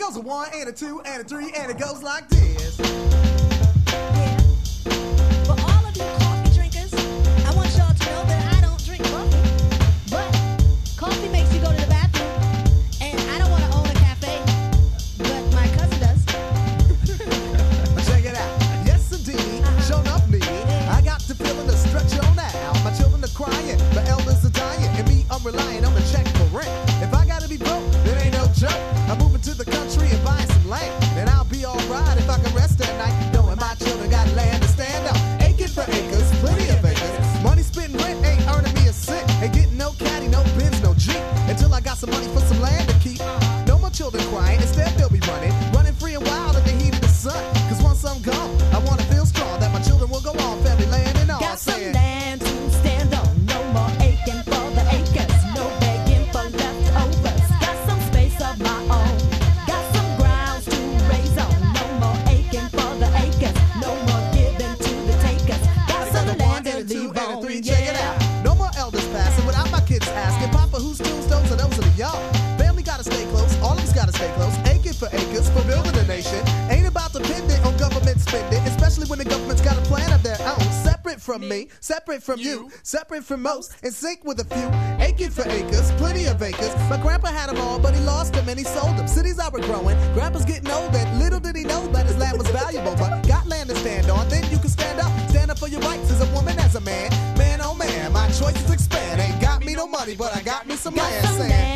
goes a 1 and a 2 and a 3 and it goes like this. Yeah. For all of you coffee drinkers, I want y'all to know that I don't drink coffee. But coffee makes you go to the bathroom. And I don't want to own a cafe. But my cousin does. Check it out. Yes, indeed. Show enough me. I got to feeling the stretch on now. My children are crying. My elders are dying. And me, I'm relying on a check for rent. If I gotta be broke, it ain't no joke. I'm moving to the country and buying some land. And I'll be alright if I can rest at night. Knowing my children got land to stand up. Aching for acres, plenty of acres. Money spent rent ain't earning me a cent. Ain't getting no caddy, no Benz, no Jeep. Until I got some money for some land to keep. No more children crying, instead they'll be running. Running free and wild in the heat of the sun. Cause once I'm gone, I wanna feel strong that my children will go on, family land and all. Got some land to stand on. No more aching for the acres. No begging for leftovers. Got some space of my own. Got some grounds to raise on. No more aching for the acres. No more giving to the takers. Got some land to leave on. Check it out. No more elders passing without my kids asking, Papa, whose tombstones are those of the y'all? Family gotta stay close, all of us gotta stay close. Aching for acres, for building a nation. Ain't about dependent on government spending, especially when the government's got a plan of their own. Separate from me, separate from you, separate from most, in sync with a few. Aching for acres, plenty of acres. My grandpa had them all, but he lost them and he sold them. Cities are growing, grandpa's getting old, and little did he know that his land was valuable. But got land to stand on, then you can stand up for your rights as a woman, as a man. Man, oh man, my choices expand. Ain't got me no money, but I got me some land.